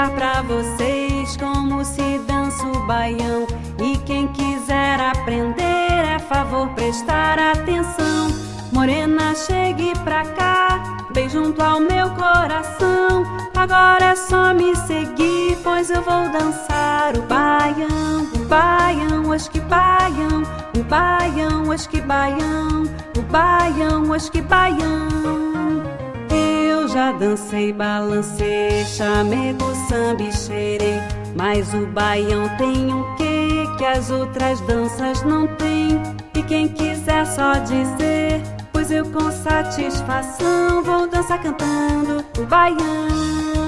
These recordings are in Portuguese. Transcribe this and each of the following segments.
mostrar pra vocês como se dança o baião. E quem quiser aprender, é favor prestar atenção. Morena, chegue pra cá, bem junto ao meu coração. Agora é só me seguir, pois eu vou dançar o baião. O baião, oxe que baião. O baião, oxe que baião. O baião, oxe que baião. Eu já dancei, balancei, chamego, samba e xerei. Mas o baião tem um quê que as outras danças não têm. E quem quiser só dizer, pois eu com satisfação vou dançar cantando o baião.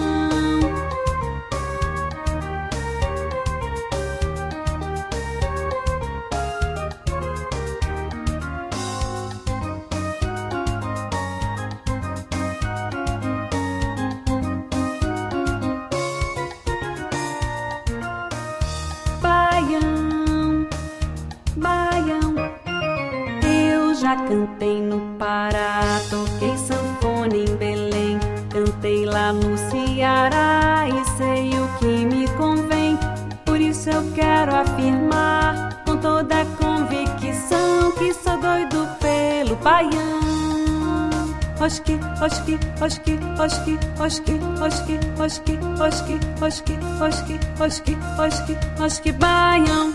Já cantei no Pará, toquei sanfona em Belém, cantei lá no Ceará e sei o que me convém. Por isso eu quero afirmar com toda a convicção que sou doido pelo baião. Oxque, oxque, oxque, oxque, oxque, oxque, oxque, oxque, oxque, oxque, oxque, oxque, oxque, baião.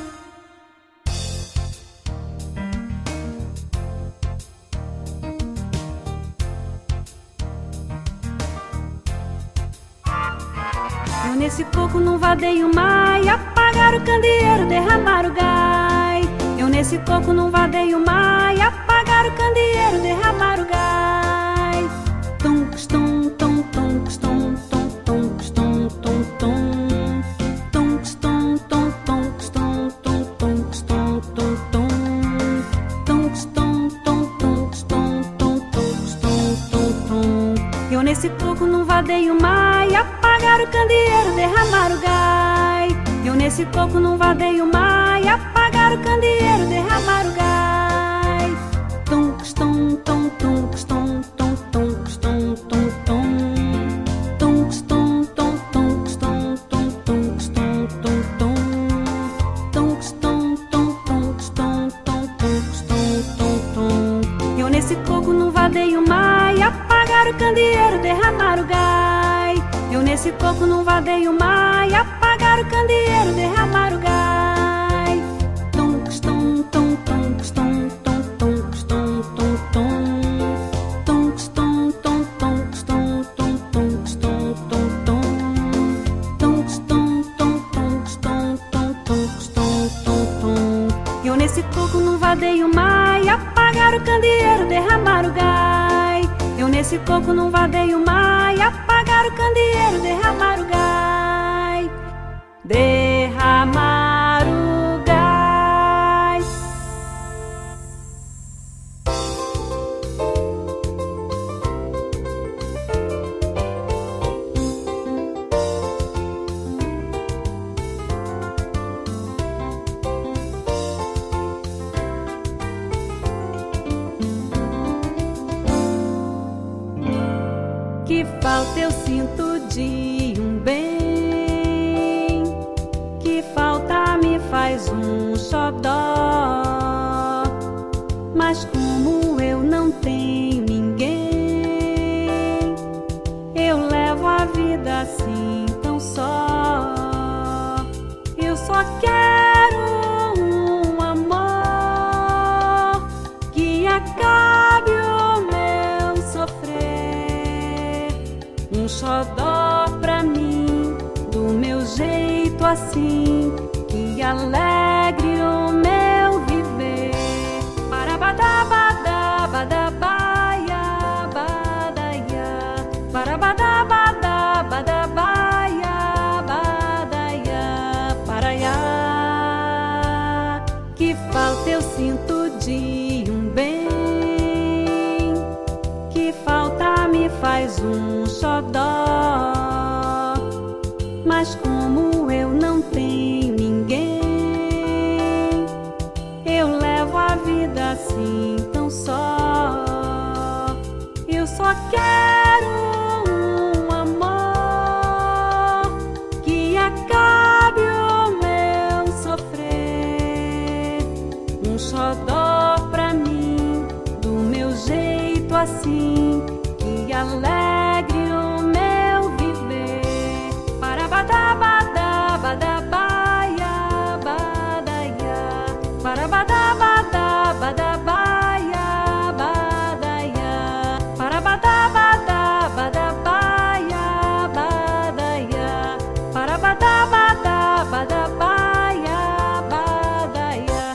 Eu nesse coco não vadeio mais, apagar o candeeiro, derramar o gás. Eu nesse coco não vadeio mais, apagar o candeeiro, derramar o gás. Tum, tum, tum, tum, tum, tum, tum, tum, tum, tum. Tum, tum, tum, tum, tum, tum, tum, tum, tum, tum. Tum, tum, tum, tum, tum, tum, tum, tum, tum. Eu nesse coco não vadeio mais, apagar o candeeiro, derramar o gás. Eu nesse coco não vadeio mais, apagar o candeeiro, derramar o gás. Tum, tum, tum, tum, tum, tum, tum, tum, tum, tum. Tum, tum, tum, tum, tum, tum, tum, tum, tum, tum. Tum, tum, tum, tum, tum, tum, tum, tum, tum. Eu nesse coco não vadeio mais, apagar o candeeiro, derramar o gás. Eu nesse coco não vadeio mais, apagar o candeeiro, derramar o gás. Tum, tum, tum, tum, tum, tum, tum, tum, tum, tum. Tum, tum, tum, tum, tum, tum, tum, tum, tum, tum. Tum, tum, tum, tum, tum, tum, tum, tum, tum. Eu nesse coco não vadeio mais, apagar o candeeiro, derramar o gás. Eu nesse coco não vadeio mais, apagar o candeeiro, derramar o gás. Derramar o gás. Que falta eu sinto de um bem, que falta me faz um xodó. Mas como eu não tenho ninguém, eu levo a vida assim tão só. Eu só quero um amor que acabe o meu sofrer. Um xodó pra mim, do meu jeito assim, que alegre o meu viver. Parabadabada, badabaia, badaia. Parabadabada, badabaia, badaia. Paraiá. Que falta eu sinto de um bem, que falta me faz um xodó. Mas como eu não tenho ninguém, eu levo a vida assim tão só. Eu só quero um amor xodó pra mim, do meu jeito assim, que alegre o meu viver. Para badá, badá, badá, baia, badaia. Para badá, badá, badá, baia, badaia. Para badá, badá, badá, baia, badaia. Para badá, badá, badá, baia, badaia.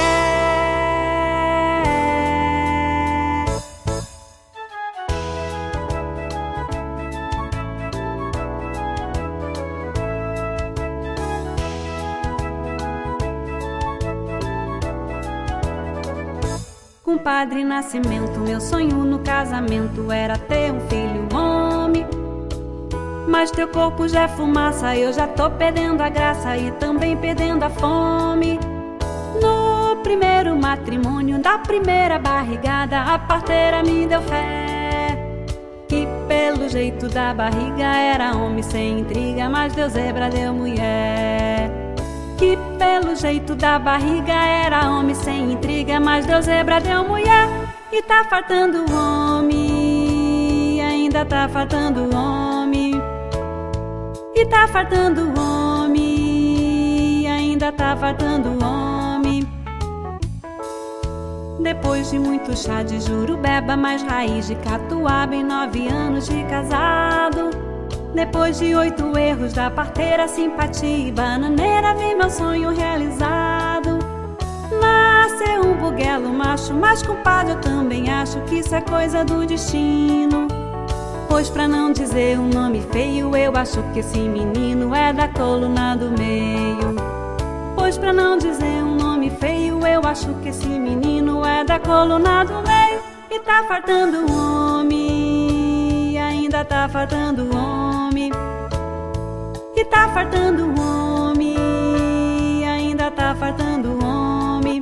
Compadre Nascimento, meu sonho no casamento era ter um filho homem. Mas teu corpo já é fumaça, eu já tô perdendo a graça e também perdendo a fome. No primeiro matrimônio, da primeira barrigada, a parteira me deu fé, que pelo jeito da barriga era homem sem intriga, mas deu zebra, deu mulher. Que pelo jeito da barriga era homem sem intriga, mas deu zebra, deu mulher. E tá faltando homem, ainda tá faltando homem. E tá faltando homem, ainda tá faltando homem. Depois de muito chá de jurubeba, mais raiz de catuaba em 9 anos de casado, depois de 8 erros da parteira, simpatia e bananeira, vi meu sonho realizado. Nasceu um buguelo macho, mas compadre, eu também acho que isso é coisa do destino. Pois pra não dizer um nome feio, eu acho que esse menino é da coluna do meio. Pois pra não dizer um nome feio, eu acho que esse menino é da coluna do meio. E tá faltando homem, ainda tá faltando homem. E tá faltando homem, ainda tá faltando homem.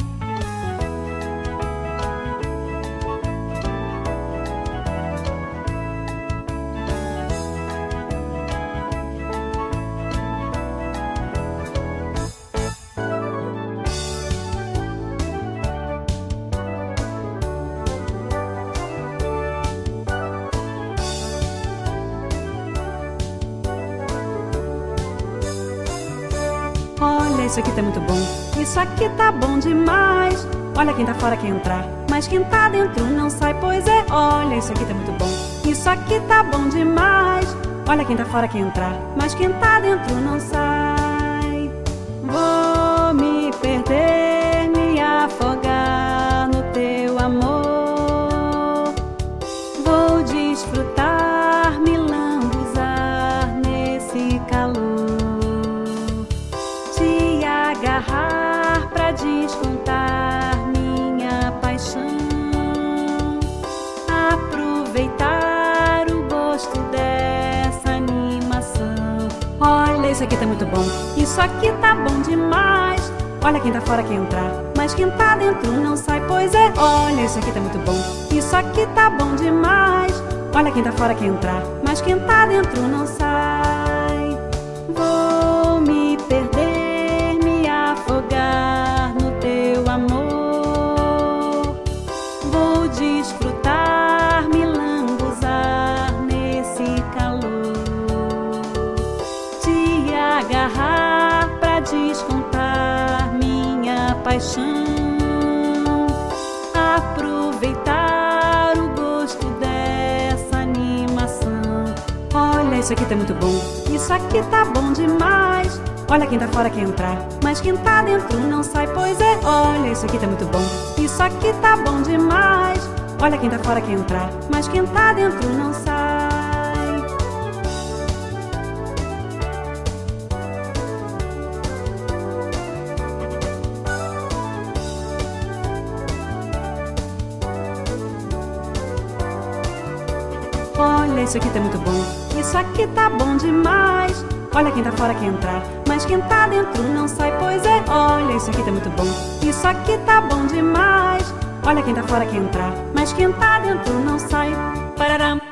Olha, isso aqui tá muito bom, isso aqui tá bom demais. Olha, quem tá fora quer entrar, mas quem tá dentro não sai, pois é. Olha, isso aqui tá muito bom, isso aqui tá bom demais. Olha, quem tá fora quer entrar, mas quem tá dentro não sai. Vou me perder, me afogar no teu amor. Vou desfrutar, me lambuzar nesse calor. Agarrar pra descontar minha paixão, aproveitar o gosto dessa animação. Olha, isso aqui tá muito bom, isso aqui tá bom demais. Olha, quem tá fora quer entrar, mas quem tá dentro não sai, pois é. Olha, isso aqui tá muito bom, isso aqui tá bom demais. Olha, quem tá fora quer entrar, mas quem tá dentro não sai. Vou me perder, me afogar no teu amor. Vou desfrutar, me lambuzar nesse calor. Te agarrar pra descontar minha paixão. Aproveitar o gosto dessa animação. Olha, isso aqui tá muito bom, isso aqui tá bom demais. Olha, quem tá fora quer entrar, mas quem tá dentro não sai, pois é. Olha, isso aqui tá muito bom, isso aqui tá bom demais. Olha, quem tá fora quer entrar, mas quem tá dentro não sai. Olha, isso aqui tá muito bom, isso aqui tá bom demais. Olha, quem tá fora quer entrar, mas quem tá dentro não sai, pois é. Olha, isso aqui tá muito bom, isso aqui tá bom demais. Olha, quem tá fora quer entrar, mas quem tá dentro não sai. Pararam.